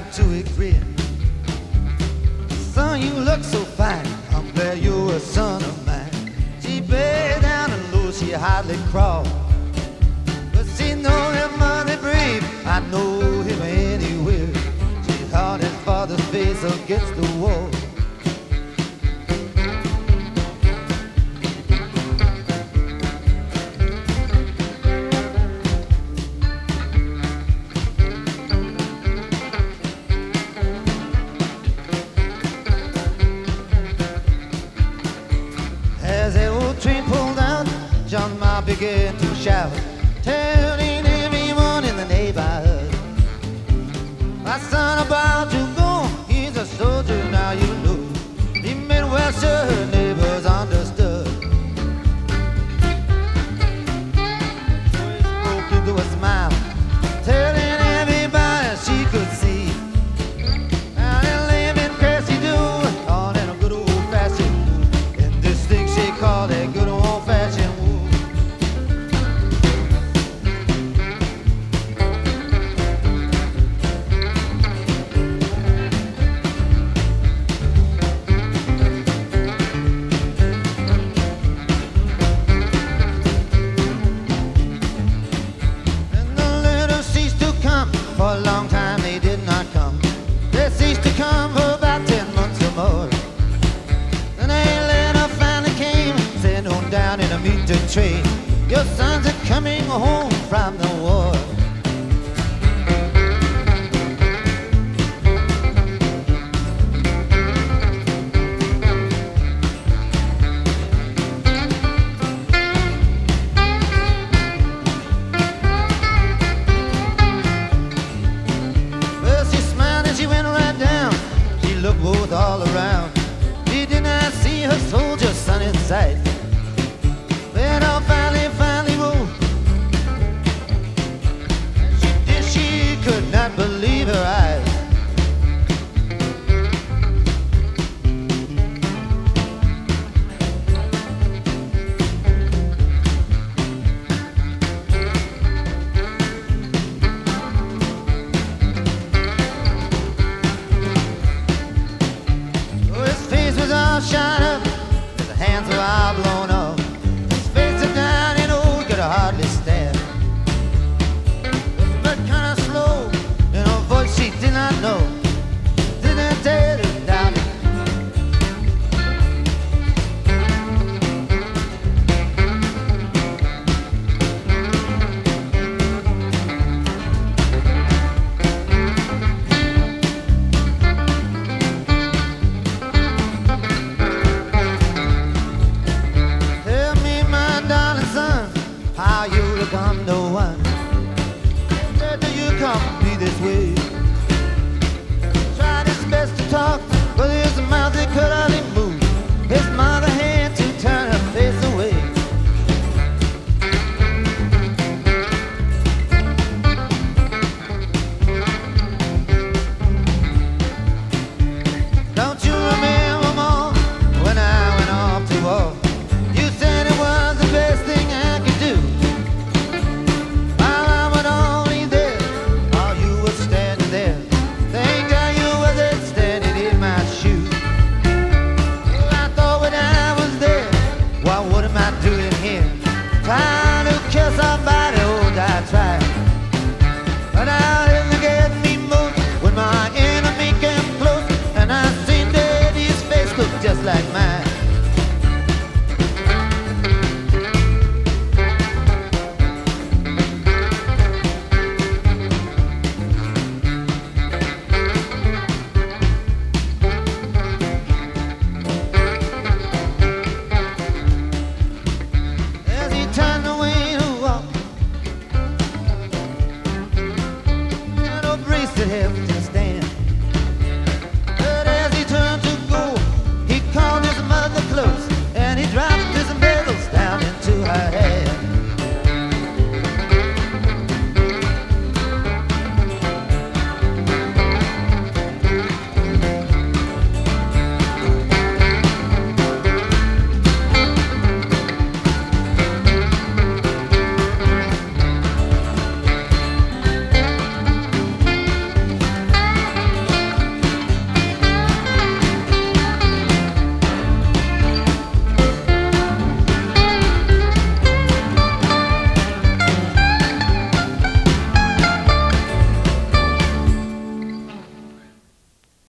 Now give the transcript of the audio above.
to agree. Son, you look so fine, I'm glad you're a son of mine. She bent down and low, she hardly crawled, but she know him money brave, I know him anywhere. She held his father's face against the wall. As the old train pulled out, John Ma began to shout, telling everyone in the neighborhood, my son about to go, he's a soldier now you know. The Midwestern neighbors understood. So he spoke into a smile, telling everybody she could see. Now they live in Cressy do, all in a good old-fashioned wood, and this thing she called a good old-fashioned wood. And the letters ceased to come, for a long time they did not come. They ceased to come for about 10 months or more. Then a letter finally came, sent on down in a meeting train. Your sons are coming home from the war. Well, she smiled and she went right down. She looked both all around. She did not see her soldier son in sight. Then all finally rolled. And she could not believe her eyes. Oh, his face was all shot up, his hands were all blown off. His face was down and old, could hardly stand. But kinda slow, in a voice she did not know, didn't tell her down. Tell me, my darling son, how you become the one. Where do you come to be this way? Tried his best to talk, but his mouth it could hardly move. His mother had to turn her face away. Don't you remember, Mom, when I went off to war? You said it was the best thing I could do. While I was only there, while you were standing there. Thank God you wasn't standing in my shoes. Well, I thought when I was there, well, what am I doing here? Trying to kill somebody, oh, I tried. But now it get me most when my enemy came close, and I seen that his face looked just like mine.